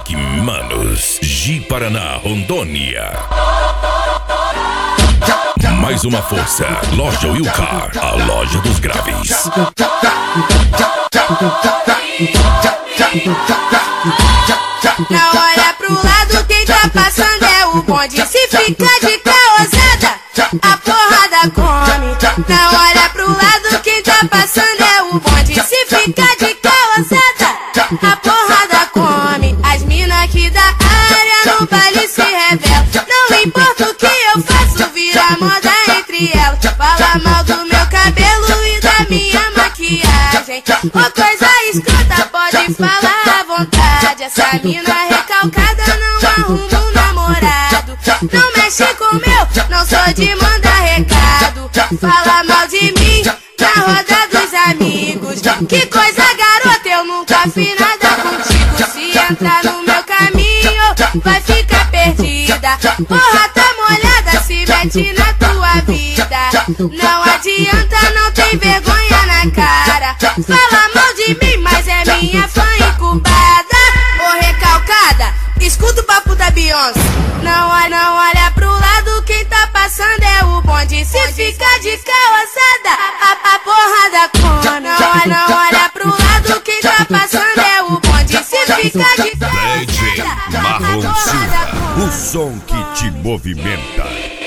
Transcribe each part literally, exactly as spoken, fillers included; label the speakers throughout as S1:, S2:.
S1: Black Manos, Ji-Paraná, Rondônia. Mais uma força, Loja Wilcar, a loja dos graves.
S2: Não olha pro lado, quem tá passando é o bonde. Se fica de caosada, a porrada come. Não olha pro lado, quem tá passando é o bonde. Se fica de caosada, a porrada come. As mina aqui da área no baile se revelam. Não importa o que eu faço, vira moda entre elas. Fala mal do meu cabelo e da minha maquiagem. Ô coisa escrota, pode falar à vontade. Essa mina recalcada não arruma um namorado. Não mexe com meu, não sou de mandar recado. Fala mal de mim na roda dos amigos. Que coisa garota, eu nunca fiz nada contigo. Se entrar no meu caminho, vai ficar perdida. Porra, tá molhada, se mete na tua vida. Não adianta, não tem vergonha na cara. Fala mal de mim, mas é minha fã incubada. Ô recalcada, escuta o papo da Beyoncé. Não olha, não olha pro lado, quem tá passando é o bonde. Se fica de caosada, a, a porrada come. Não olha, não olha pro lado, quem tá passando é o bonde. Se fica de caosada,
S1: Marlon
S2: a porrada
S1: Silva,
S2: come.
S1: o som que te movimenta.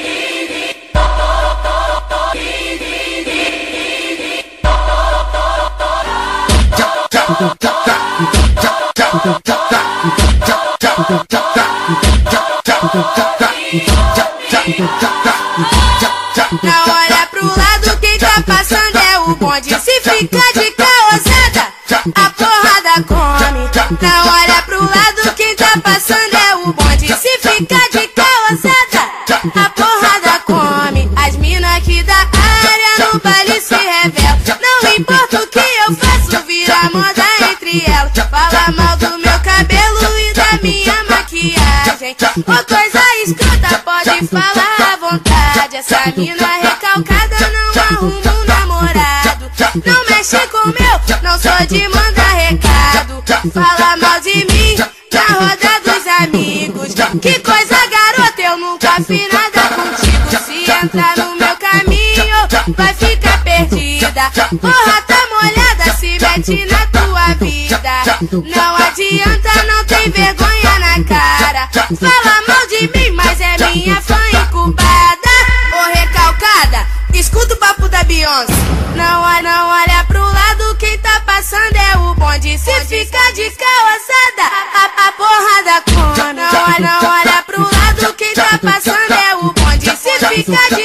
S2: Não olha pro lado, quem tá passando é o bonde. Se fica de caosada, a porrada come. Não olha pro lado, quem tá passando é o bonde. Se fica de caosada, a porrada come. As mina aqui da área no baile se revelam. Não importa o que eu faço, vira moda entre elas. Fala mal do meu cabelo e da minha maquiagem. Ô coisa escrota, pode falar à vontade. Essa mina recalcada não arruma um namorado. Não mexe com meu, não sou de mandar recado. Fala mal de mim na roda dos amigos. Que coisa garota, eu nunca fiz nada contigo. Se entrar no meu caminho, vai ficar perdida. Porra, tá molhada, se mete na tua vida. Não adianta, não tem vergonha na cara. Fala mal de mim, mas é minha fã incubada. Ô recalcada, escuta o papo da Beyoncé. Não olha, não olha pro lado, quem tá passando é o bonde. Se fica de caosada, a, a porrada come. Não olha, não olha pro lado, quem tá passando é o bonde. Se fica de